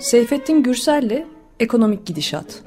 Seyfettin Gürsel'le Ekonomik Gidişat.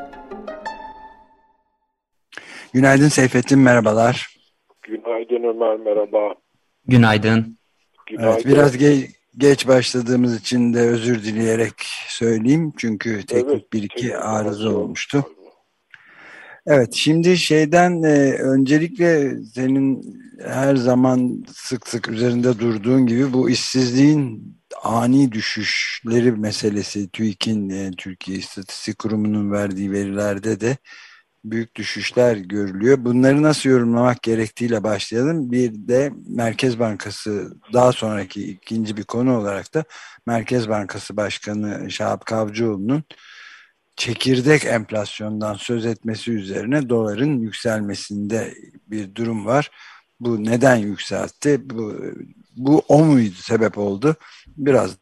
Günaydın Seyfettin, merhabalar. Günaydın Ömer, merhaba. Günaydın. Günaydın. Evet, biraz geç başladığımız için de özür dileyerek söyleyeyim. Çünkü teknik bir iki arıza olmuştu. Evet, şimdi öncelikle senin her zaman sık sık üzerinde durduğun gibi bu işsizliğin ani düşüşleri meselesi, TÜİK'in, Türkiye İstatistik Kurumu'nun verdiği verilerde de büyük düşüşler görülüyor. Bunları nasıl yorumlamak gerektiğiyle başlayalım. Bir de Merkez Bankası, daha sonraki ikinci bir konu olarak da Merkez Bankası Başkanı Şahap Kavcıoğlu'nun çekirdek enflasyondan söz etmesi üzerine doların yükselmesinde bir durum var. Bu neden yükseltti? Bu o muydu, sebep oldu? Biraz.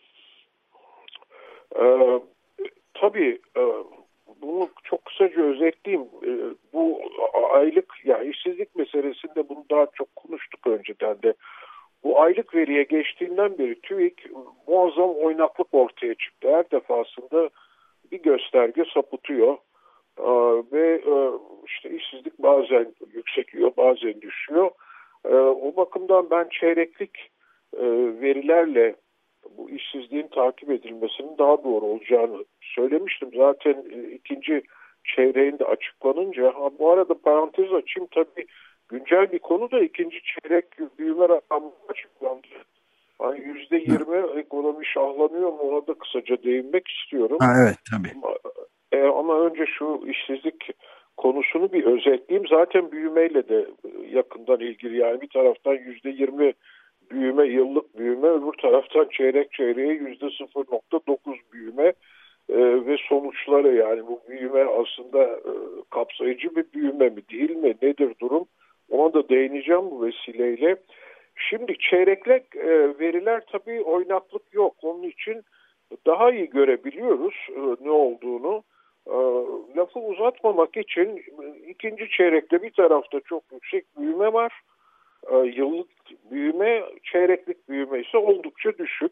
Tabii bunu çok kısaca özetleyeyim. Bu aylık, yani işsizlik meselesinde bunu daha çok konuştuk önceden de. Bu aylık veriye geçtiğinden beri TÜİK muazzam oynaklık ortaya çıktı. Her defasında bir gösterge sapıtıyor ve işte işsizlik bazen yükseliyor, bazen düşüyor. O bakımdan ben çeyreklik verilerle bu işsizliğin takip edilmesinin daha doğru olacağını söylemiştim. Zaten ikinci çeyreğinde açıklanınca, bu arada parantez açayım, tabii güncel bir konu da ikinci çeyrek büyüme rakamı açıklandı. Yani %20 ekonomi şahlanıyor mu, ona da kısaca değinmek istiyorum. Evet, tabii. Ama önce şu işsizlik konusunu bir özetleyeyim. Zaten büyümeyle de yakından ilgili, yani bir taraftan %20 büyüme, yıllık büyüme, öbür taraftan çeyrek çeyreğe %0,9 büyüme ve sonuçları, yani bu büyüme aslında kapsayıcı bir büyüme mi değil mi, nedir durum, ona da değineceğim bu vesileyle. Şimdi çeyreklik veriler tabii oynaklık yok, onun için daha iyi görebiliyoruz ne olduğunu. Lafı uzatmamak için ikinci çeyrekte bir tarafta çok yüksek büyüme var. Yıllık büyüme, çeyreklik büyüme ise oldukça düşük.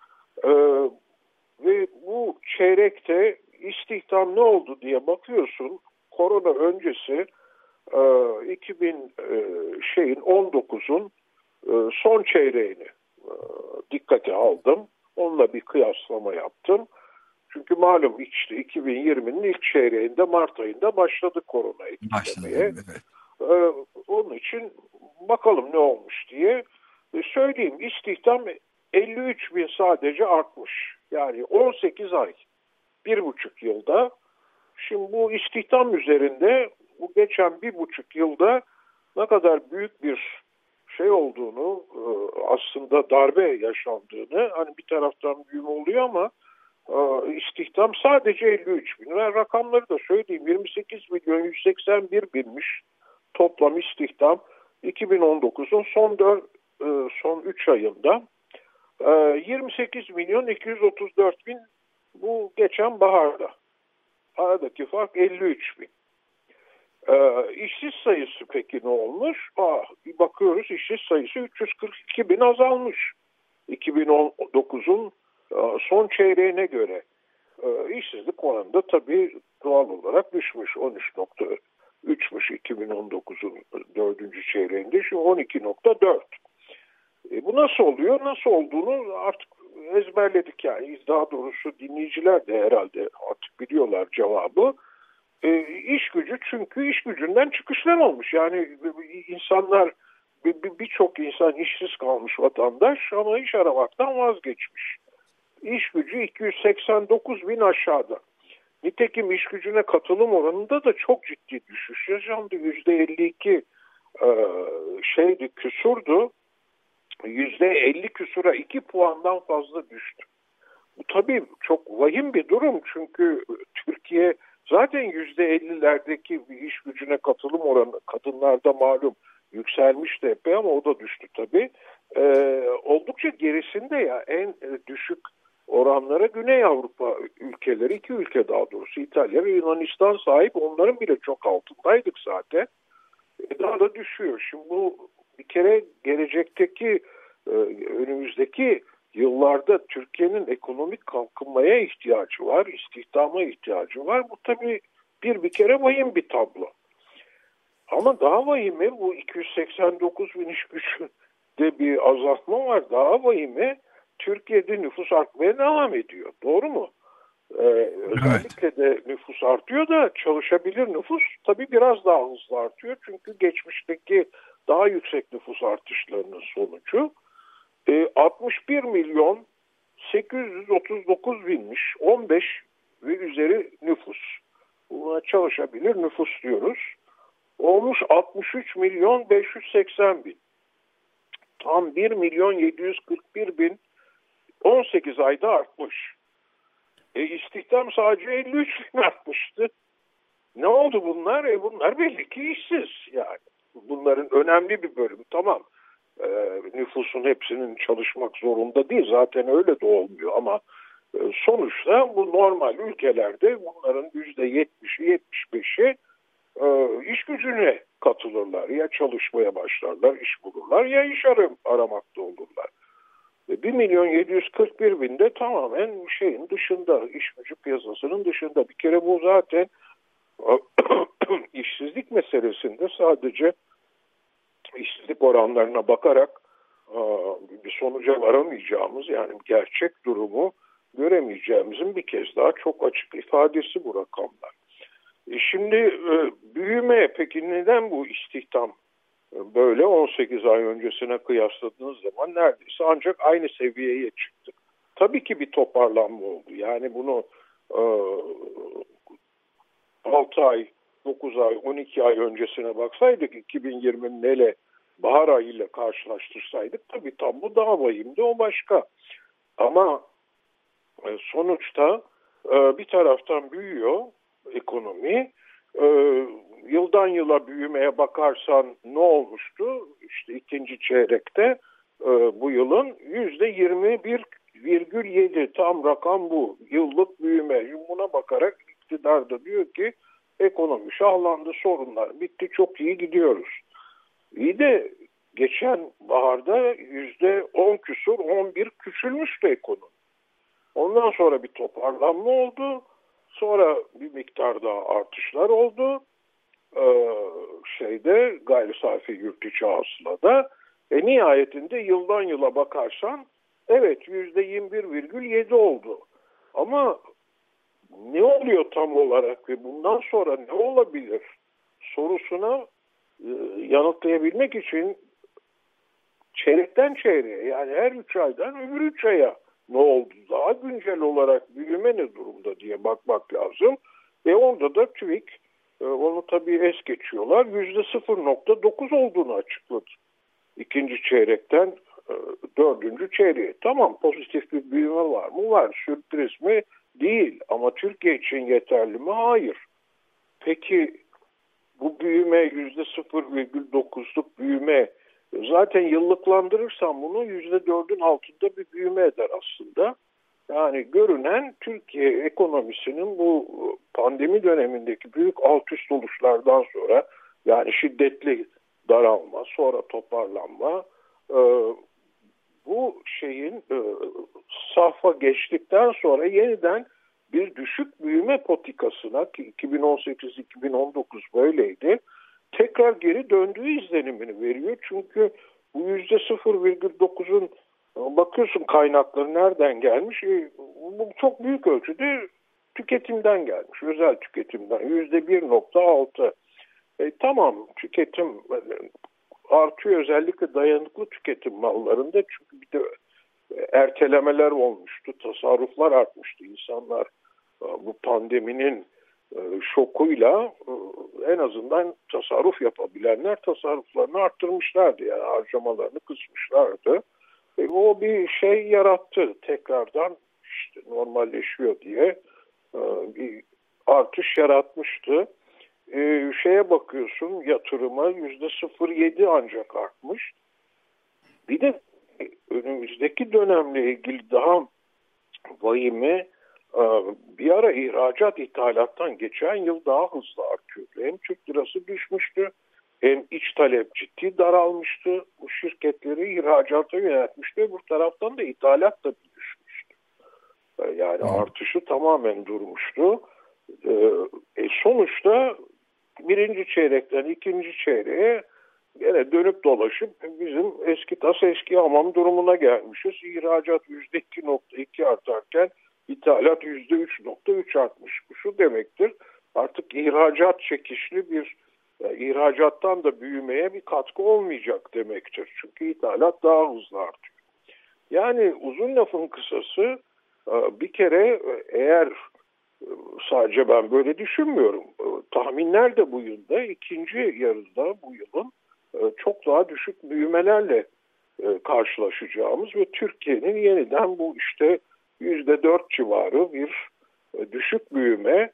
Ve bu çeyrekte istihdam ne oldu diye bakıyorsun. Korona öncesi 2019'un son çeyreğini dikkate aldım. Onunla bir kıyaslama yaptım. Çünkü malum işte 2020'nin ilk çeyreğinde, Mart ayında başladı korona etkilemeye. Evet. Onun için bakalım ne olmuş diye söyleyeyim. İstihdam 53 bin sadece artmış. Yani 18 ay, 1,5 yılda. Şimdi bu istihdam üzerinde bu geçen 1,5 yılda ne kadar büyük bir şey olduğunu, aslında darbe yaşandığını, hani bir taraftan büyüme oluyor ama istihdam sadece 53 bin. Ve rakamları da söyleyeyim, 28 milyon 181 binmiş toplam istihdam 2019'un son 3 ayında. 28 milyon 234 bin bu geçen baharda. Aradaki fark 53 bin. İşsiz sayısı peki ne olmuş? Bir bakıyoruz, işsiz sayısı 342 bin azalmış. 2019'un son çeyreğine göre. İşsizlik oranında tabii doğal olarak düşmüş. 13,3'müş 2019'un 4. çeyreğinde. Şimdi 12,4. Bu nasıl oluyor? Nasıl olduğunu artık ezberledik yani. Daha doğrusu dinleyiciler de herhalde artık biliyorlar cevabı. İş gücü, çünkü iş gücünden çıkışlar olmuş. Yani insanlar, birçok insan işsiz kalmış, vatandaş, ama iş aramaktan vazgeçmiş. İş gücü 289 bin aşağıda. Nitekim iş gücüne katılım oranında da çok ciddi düşüş yaşandı. %52 küsurdu. %50 küsura 2 puandan fazla düştü. Bu tabii çok vahim bir durum, çünkü Türkiye zaten %50'lerdeki bir iş gücüne katılım oranı, kadınlarda malum yükselmişti epey ama o da düştü tabii. Oldukça gerisinde ya, en düşük oranlara Güney Avrupa ülkeleri, 2 ülke daha doğrusu, İtalya ve Yunanistan sahip, onların bile çok altındaydık zaten. Daha da düşüyor. Şimdi bu bir kere gelecekteki, önümüzdeki yıllarda Türkiye'nin ekonomik kalkınmaya ihtiyacı var, istihdama ihtiyacı var. Bu tabii bir kere vahim bir tablo. Ama daha vahimi bu 289 bin iş gücünde bir azalma var. Daha vahimi Türkiye'de nüfus artmaya devam ediyor. Doğru mu? Özellikle de nüfus artıyor da çalışabilir nüfus tabii biraz daha hızlı artıyor. Çünkü geçmişteki daha yüksek nüfus artışlarının sonucu 61 milyon 839 binmiş 15 ve üzeri nüfus. Buna çalışabilir nüfus diyoruz. Olmuş 63 milyon 580 bin. Tam 1 milyon 741 bin 18 ayda artmış. İstihdam sadece 53 bin artmıştı. Ne oldu bunlar? Bunlar belli ki işsiz yani. Bunların önemli bir bölümü tamam. Nüfusun hepsinin çalışmak zorunda değil. Zaten öyle de olmuyor ama sonuçta bu normal ülkelerde bunların %70'i 75'i iş gücüne katılırlar. Ya çalışmaya başlarlar, iş bulurlar ya iş aramakta olurlar. 1 milyon 741 bin de tamamen şeyin dışında, iş gücü piyasasının dışında. Bir kere bu zaten işsizlik meselesinde sadece işsizlik oranlarına bakarak bir sonuca varamayacağımız, yani gerçek durumu göremeyeceğimizin bir kez daha çok açık ifadesi bu rakamlar. Şimdi büyüme, peki neden bu istihdam böyle 18 ay öncesine kıyasladığınız zaman neredeyse ancak aynı seviyeye çıktık. Tabii ki bir toparlanma oldu. Yani bunu 6 ay, 9 ay, 12 ay öncesine baksaydık 2020'nin hele bahar ayıyla karşılaştırsaydık tabii tablo daha vahimdi, o başka. Ama sonuçta bir taraftan büyüyor ekonomi. Yıldan yıla büyümeye bakarsan ne olmuştu? İşte ikinci çeyrekte bu yılın %21,7 tam rakam bu. Yıllık büyüme. Buna bakarak iktidar da diyor ki ekonomi şahlandı, sorunlar bitti, çok iyi gidiyoruz. İyi de geçen baharda %10 küsur 11 küçülmüştü ekonomi. Ondan sonra bir toparlanma oldu. Sonra bir miktar daha artışlar oldu. Gayri safi yurt içi hasılada. Nihayetinde yıldan yıla bakarsan evet %21,7 oldu. Ama ne oluyor tam olarak ve bundan sonra ne olabilir sorusuna yanıtlayabilmek için çeyrekten çeyreğe, yani her 3 aydan öbür 3 aya ne oldu? Daha güncel olarak büyüme ne durumda diye bakmak lazım. Orada da TÜİK onu tabii es geçiyorlar. %0,9 olduğunu açıkladı. İkinci çeyrekten dördüncü çeyreğe. Tamam, pozitif bir büyüme var mı? Var. Sürpriz mi? Değil. Ama Türkiye için yeterli mi? Hayır. Peki bu büyüme %0,9'luk büyüme, zaten yıllıklandırırsam bunu %4'ün altında bir büyüme eder aslında. Yani görünen Türkiye ekonomisinin bu pandemi dönemindeki büyük alt üst oluşlardan sonra, yani şiddetli daralma, sonra toparlanma, bu şeyin safha geçtikten sonra yeniden bir düşük büyüme politikasına, ki 2018-2019 böyleydi, tekrar geri döndüğü izlenimini veriyor. Çünkü bu %0,9'un bakıyorsun kaynakları nereden gelmiş? Bu çok büyük ölçüde tüketimden gelmiş. Özel tüketimden %1,6. Tamam, tüketim artıyor, özellikle dayanıklı tüketim mallarında, çünkü bir de ertelemeler olmuştu, tasarruflar artmıştı. İnsanlar bu pandeminin şokuyla en azından tasarruf yapabilenler tasarruflarını arttırmışlardı, yani harcamalarını kısmışlardı. O bir şey yarattı, tekrardan işte normalleşiyor diye bir artış yaratmıştı. Şeye bakıyorsun, yatırıma %0,7 ancak artmış. Bir de önümüzdeki dönemle ilgili daha vahimi, bir ara ihracat ithalattan geçen yıl daha hızlı artıyordu. Hem Türk lirası düşmüştü, hem iç talep ciddi daralmıştı. Bu şirketleri ihracata yöneltmişti. Öbür taraftan da ithalat da düşmüştü. Yani artışı tamamen durmuştu. Sonuçta birinci çeyrekten ikinci çeyreğe gene dönüp dolaşıp bizim eski tas eski hamam durumuna gelmişiz. İhracat %2.2 artarken ithalat %3.3 artmış. Bu şu demektir. Artık ihracat çekişli bir ihracattan da büyümeye bir katkı olmayacak demektir. Çünkü ithalat daha hızlı artıyor. Yani uzun lafın kısası bir kere eğer sadece ben böyle düşünmüyorum. Tahminler de bu yılda ikinci yarıda bu yılın çok daha düşük büyümelerle karşılaşacağımız ve Türkiye'nin yeniden bu işte %4 civarı bir düşük büyüme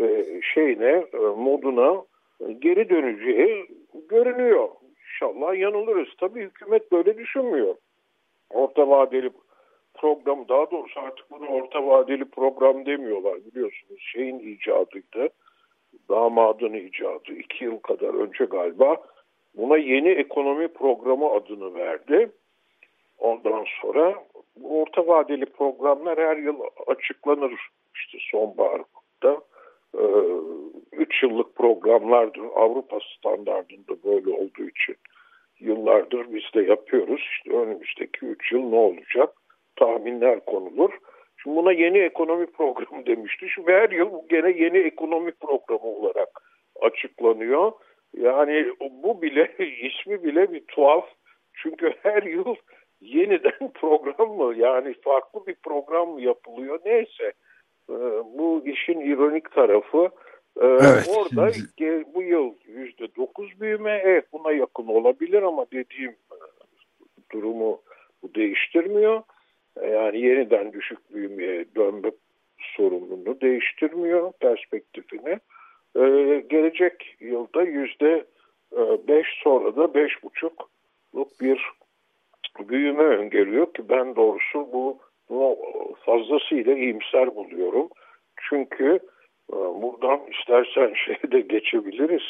moduna geri döneceği görünüyor. İnşallah yanılırız. Tabii hükümet böyle düşünmüyor. Orta vadeli program, daha doğrusu artık bunu orta vadeli program demiyorlar, biliyorsunuz. Şeyin icadıydı, damadın icadı. 2 yıl kadar önce galiba buna yeni ekonomi programı adını verdi. Ondan sonra bu orta vadeli programlar her yıl açıklanır. İşte sonbaharda 3 yıllık programlardır. Avrupa standartında böyle olduğu için yıllardır biz de yapıyoruz. İşte önümüzdeki 3 yıl ne olacak? Tahminler konulur. Şimdi buna yeni ekonomi programı demişti. Şimdi her yıl bu gene yeni ekonomi programı olarak açıklanıyor. Yani bu bile, ismi bile bir tuhaf. Çünkü her yıl yeniden program mı, yani farklı bir program mı yapılıyor? Neyse. Bu işin ironik tarafı. Evet. Orada bu yıl %9 büyüme, evet buna yakın olabilir ama dediğim durumu bu değiştirmiyor. Yani yeniden düşük büyümeye dönme sorununu değiştirmiyor, perspektifini. Gelecek yılda %5, sonra da 5,5'luk bir büyüme öngörüyor ki ben doğrusu bunu fazlasıyla iyimser buluyorum. Çünkü buradan istersen şeye de geçebiliriz.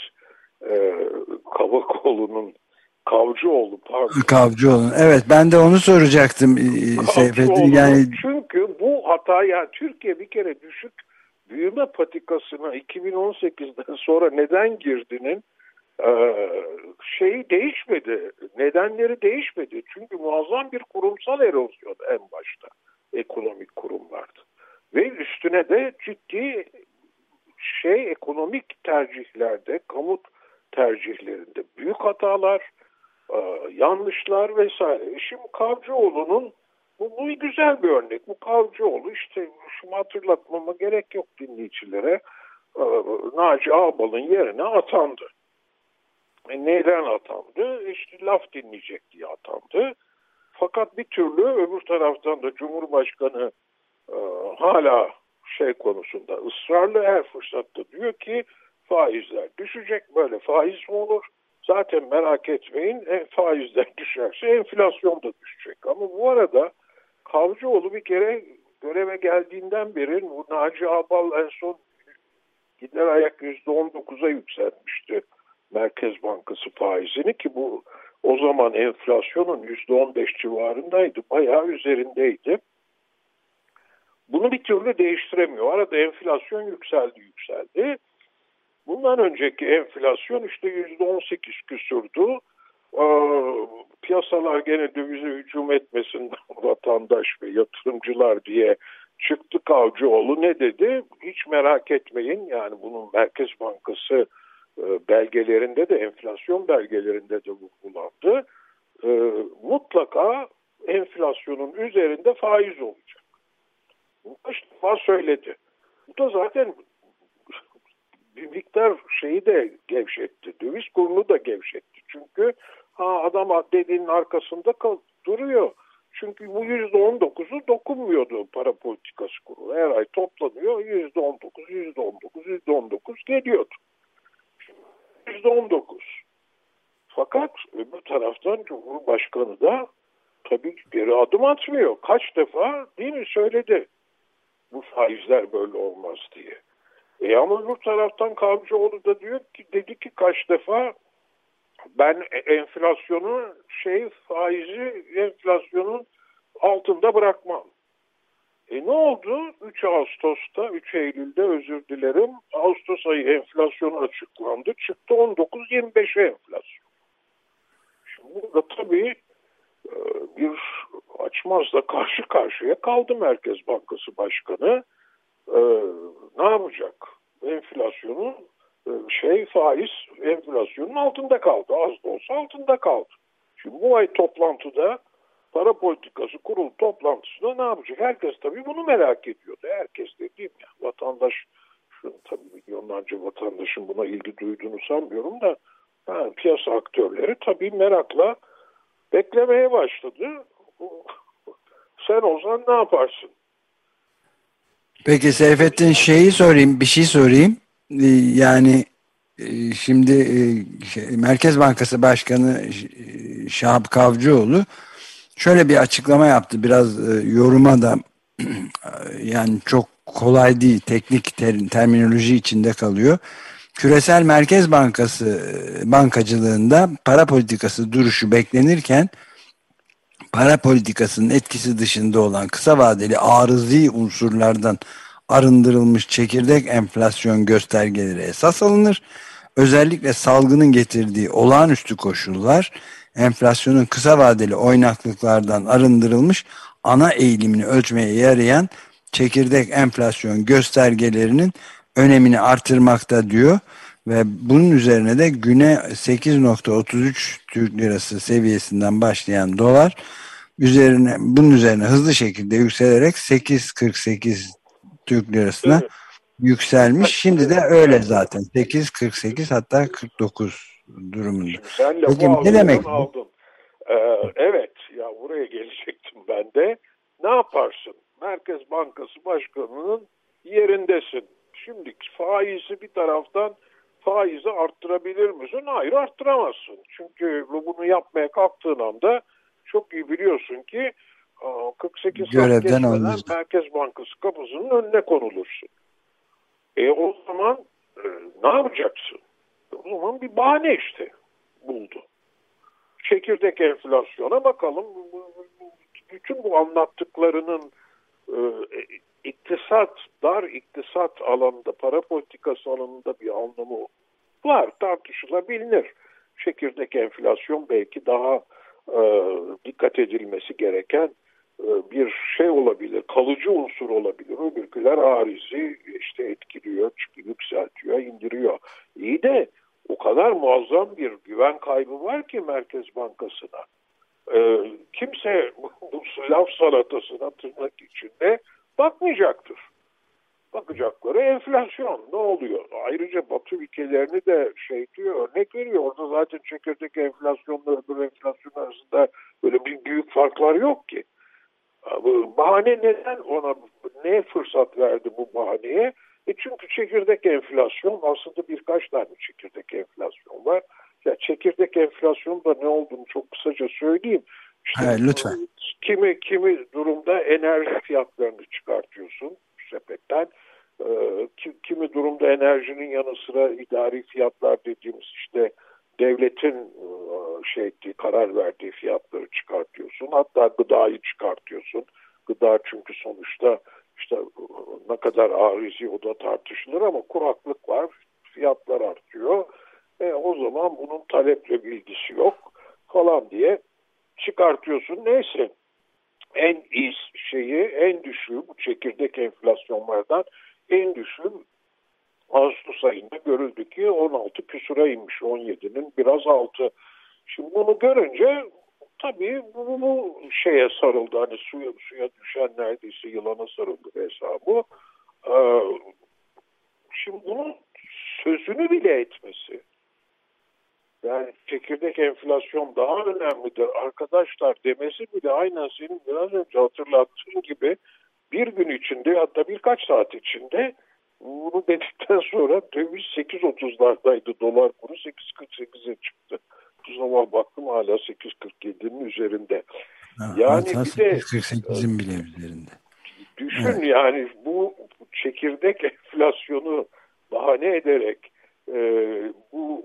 Kavcıoğlu. Evet, ben de onu soracaktım Seyfettin. Yani çünkü bu hata, yani Türkiye bir kere düşük büyüme patikasına 2018'den sonra neden girdiğinin değişmedi. Nedenleri değişmedi. Çünkü muazzam bir kurumsal erozyon en başta ekonomik kurumlarda. Ve üstüne de ciddi ekonomik tercihlerde, kamu tercihlerinde büyük hatalar, yanlışlar vesaire. Şimdi Kavcıoğlu'nun bu güzel bir örnek. Bu Kavcıoğlu işte şunu hatırlatmama gerek yok dinleyicilere. Naci Ağbal'ın yerine atandı. Neden atandı? İşte laf dinleyecek diye atandı. Fakat bir türlü öbür taraftan da Cumhurbaşkanı hala konusunda ısrarlı, her fırsatta diyor ki faizler düşecek. Böyle faiz mi olur? Zaten merak etmeyin, faizler düşerse enflasyon da düşecek. Ama bu arada Kavcıoğlu bir kere göreve geldiğinden beri bu Naci Ağbal en son gider ayak %19'a yükseltmişti Merkez Bankası faizini, ki bu o zaman enflasyonun %15 civarındaydı. Bayağı üzerindeydi. Bunu bir türlü değiştiremiyor. Arada enflasyon yükseldi. Bundan önceki enflasyon işte %18 küsürdü. Piyasalar gene dövize hücum etmesin vatandaş ve yatırımcılar diye çıktı Kavcıoğlu. Ne dedi? Hiç merak etmeyin. Yani bunun Merkez Bankası belgelerinde de, enflasyon belgelerinde de vurgulandı. Mutlaka enflasyonun üzerinde faiz olacak. Bu kaç defa söyledi. Bu da zaten bir miktar de gevşetti. Döviz kurunu da gevşetti. Çünkü adam dediğinin arkasında duruyor. Çünkü bu %19'u dokunmuyordu para politikası kurulu. Her ay toplanıyor. %19 geliyordu. %19. Fakat öbür taraftan Cumhurbaşkanı da tabii geri adım atmıyor. Kaç defa değil mi söyledi bu faizler böyle olmaz diye. Ama öbür taraftan Kavcıoğlu da dedi ki kaç defa Ben faizi enflasyonun altında bırakmam. Ne oldu? 3 Ağustos'ta, 3 Eylül'de özür dilerim, Ağustos ayı enflasyonu açıklandı. Çıktı 19.25'e enflasyon. Şimdi burada tabii bir açmazla karşı karşıya kaldı Merkez Bankası Başkanı. Ne yapacak? Enflasyonun faiz enflasyonun altında kaldı. Az da olsa altında kaldı. Şimdi bu ay toplantıda para politikası kurulu toplantısında ne yapacak? Herkes tabii bunu merak ediyordu. Herkes dediğim ya, vatandaş, tabii milyonlarca vatandaşın buna ilgi duyduğunu sanmıyorum da piyasa aktörleri tabii merakla beklemeye başladı. Sen Ozan ne yaparsın? Peki Seyfettin, bir şey sorayım. Yani şimdi Merkez Bankası Başkanı Şahap Kavcıoğlu şöyle bir açıklama yaptı. Biraz yoruma da yani çok kolay değil. Teknik terminoloji içinde kalıyor. Küresel Merkez Bankası bankacılığında para politikası duruşu beklenirken para politikasının etkisi dışında olan kısa vadeli arızi unsurlardan arındırılmış çekirdek enflasyon göstergeleri esas alınır. Özellikle salgının getirdiği olağanüstü koşullar enflasyonun kısa vadeli oynaklıklardan arındırılmış ana eğilimini ölçmeye yarayan çekirdek enflasyon göstergelerinin önemini artırmakta diyor. Ve bunun üzerine de güne 8,33 Türk Lirası seviyesinden başlayan dolar bunun üzerine hızlı şekilde yükselerek 8,48 Türk Lirasına yükselmiş. Şimdi de öyle zaten. 8,48 hatta 49 durumunda. Sen lafı ne demek? Aldın. Evet ya, buraya gelecektim ben de. Ne yaparsın? Merkez Bankası Başkanı'nın yerindesin. Şimdi faizi bir taraftan faizi arttırabilir misin? Hayır, arttıramazsın. Çünkü bunu yapmaya kalktığın anda çok iyi biliyorsun ki 48 saat geçmeden Merkez Bankası kapısının önüne konulursun. O zaman ne yapacaksın? O zaman bir bahane işte buldu. Çekirdek enflasyona bakalım. Bütün bu anlattıklarının dar iktisat alanında, para politikası alanında bir anlamı var. Tartışılabilir. Çekirdek enflasyon belki daha dikkat edilmesi gereken bir şey olabilir. Kalıcı unsur olabilir. Öbürküler arizi, işte etkiliyor, yükseltiyor, indiriyor. İyi de o kadar muazzam bir güven kaybı var ki Merkez Bankası'na. Kimse bu laf salatasına tırnak içinde bakmayacaktır. Bakacakları enflasyon. Ne oluyor? Ayrıca Batı ülkelerini de örnek veriyor. Orada zaten çekirdek enflasyonla öbür enflasyon arasında böyle bir büyük farklar yok ki. Bahane neden ne fırsat verdi bu bahaneye? Çünkü çekirdek enflasyon, aslında birkaç tane çekirdek enflasyon var. Ya çekirdek enflasyon da ne olduğunu çok kısaca söyleyeyim. Lütfen. Kimi durumda enerji fiyatlarını çıkartıyorsun sepetten. Kimi durumda enerjinin yanı sıra idari fiyatlar dediğimiz devletin karar verdiği fiyatları çıkartıyorsun. Hatta gıdayı çıkartıyorsun. Gıda çünkü sonuçta ne kadar arizi o da tartışılır ama kuraklık var. Fiyatlar artıyor. O zaman bunun taleple bilgisi yok falan diye çıkartıyorsun. Neyse. En düşüğü bu çekirdek enflasyonlardan en düşüğü Ağustos ayında görüldü ki 16 küsura inmiş, 17'nin biraz altı. Şimdi bunu görünce tabii bu sarıldı. Hani suya düşen neredeyse yılana sarıldı hesabı. Şimdi bunun sözünü bile etmesi. Yani çekirdek enflasyon daha önemlidir arkadaşlar demesi bile aynen senin biraz önce hatırlattığın gibi bir gün içinde, hatta birkaç saat içinde bunu dedikten sonra döviz 8.30'lardaydı, dolar kuru 8.48'e çıktı. Bu zaman baktım hala 8.47'nin üzerinde. Yani bir de 8.48'in bile üzerinde. Düşün yani bu çekirdek enflasyonu bahane ederek bu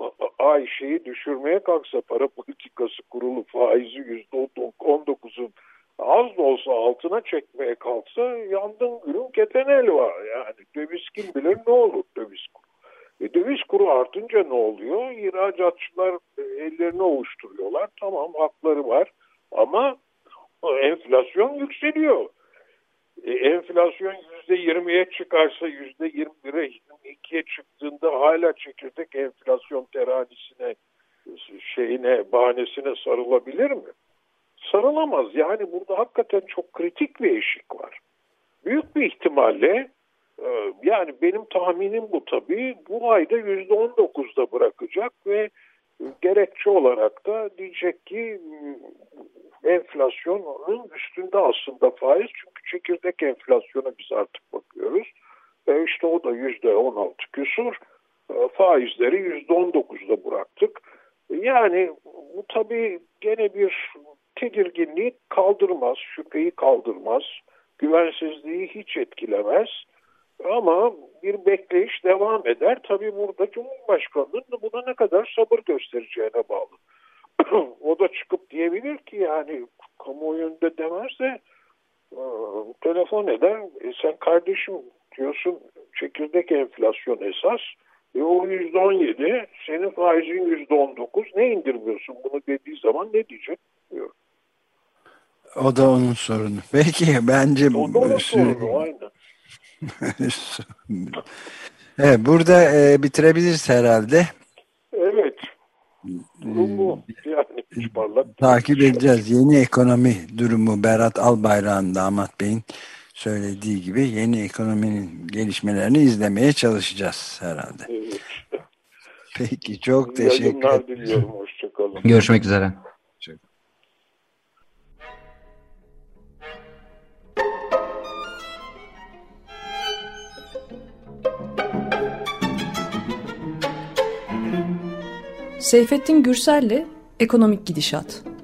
fahişeyi düşürmeye kalksa para politikası kurulu faizi %19'un az da olsa altına çekmeye kalksa yandın gülüm keten elva. Yani döviz kim bilir ne olur döviz kuru. Döviz kuru artınca ne oluyor? İhracatçılar ellerini ovuşturuyorlar. Tamam hakları var ama enflasyon yükseliyor. Enflasyon %20'ye çıkarsa %21'e %22'ye çıktığında hala çekirdek enflasyon teranisine bahanesine sarılabilir mi? Sarılamaz. Yani burada hakikaten çok kritik bir eşik var. Büyük bir ihtimalle yani benim tahminim bu tabii bu ayda %19'da bırakacak ve gerekçe olarak da diyecek ki enflasyonun üstünde aslında faiz çünkü çekirdek enflasyona biz artık bakıyoruz. İşte o da %16 küsur faizleri %19'da bıraktık. Yani bu tabii gene bir tedirginliği kaldırmaz, şüpheyi kaldırmaz, güvensizliği hiç etkilemez. Ama bir bekleyiş devam eder. Tabii burada Cumhurbaşkanı'nın buna ne kadar sabır göstereceğine bağlı. O da çıkıp diyebilir ki yani kamuoyunda demezse telefon eder. Sen kardeşim diyorsun çekirdek enflasyon esas. O %17 senin faizin %19 ne indirmiyorsun bunu dediği zaman ne diyecek diyor. O da onun sorunu. Peki bence o da onun sorunu aynen. Evet, burada bitirebiliriz herhalde. Evet. Bu yani takip edeceğiz. Yeni ekonomi durumu Berat Albayrak'ın damat beyin söylediği gibi yeni ekonominin gelişmelerini izlemeye çalışacağız herhalde. Evet. Peki çok teşekkür ederim. Diliyorum. Hoşçakalın. Görüşmek üzere. Seyfettin Gürsel'le Ekonomik Gidişat.